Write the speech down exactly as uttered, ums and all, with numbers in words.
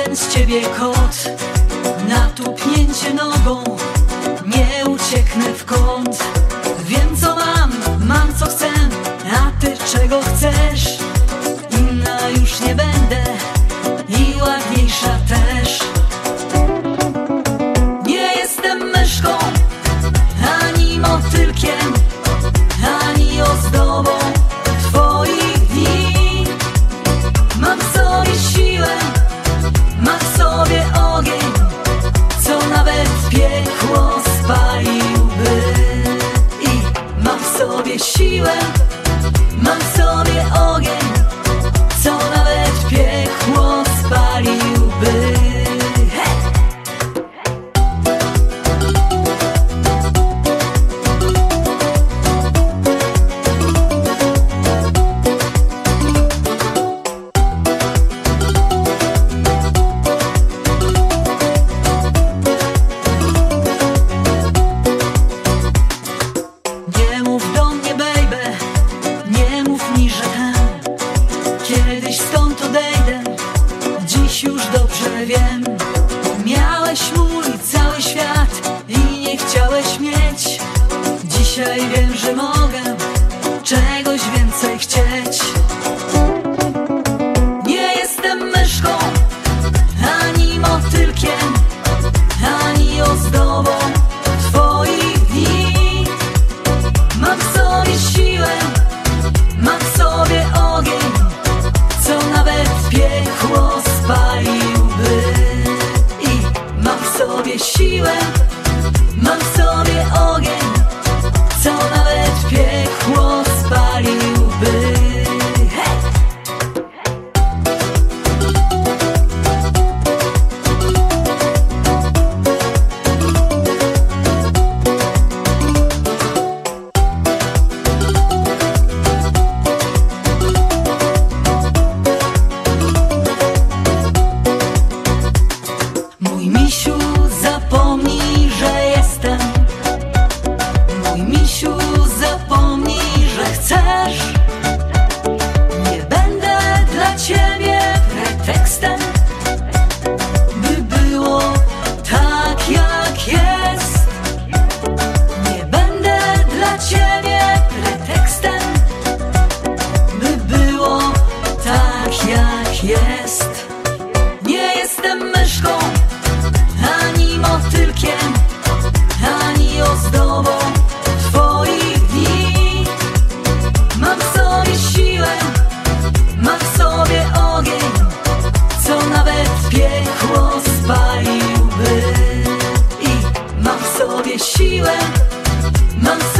ten z ciebie kot. Na tupnięcie nogą nie ucieknę w kąt. Wiem co mam, mam co chcę, a ty czego chcesz? Inna już nie będę i ładniejsza też. Nie jestem myszką, ani motylkiem, ani ozdobą twoich dni. Mam w sobie siłę, mam w sobie ogień, co nawet piekło spaliłby. I mam w sobie siłę, mam w sobie ogień, co nawet piekło spaliłby. Hey! Nie mów do mnie baby, nie mów mi, że kiedyś stąd odejdę, dziś już dobrze wiem. Miałeś mój cały świat i nie chciałeś mieć. Dzisiaj wiem, że mogę czegoś więcej chcieć. Nie jestem myszką, ani motylkiem, ani ozdobą twoich dni. Mam w sobie siłę, mam w sobie ogień, co nawet piekło spaliłby. I mam w sobie siłę, mam w sobie ogień, co nawet piekło spaliłby. Hey! Mój misiu, zapomnij, że jestem. Mój misiu, zapomnij, że chcesz. Nie będę dla ciebie pretekstem, by było tak jak jest. Nie będę dla ciebie pretekstem, by było tak jak jest. Nie jestem myszką, ani motylkiem, ani ozdobą twoich dni. Mam w sobie siłę, mam w sobie ogień, co nawet piekło spaliłby. I mam w sobie siłę, mam w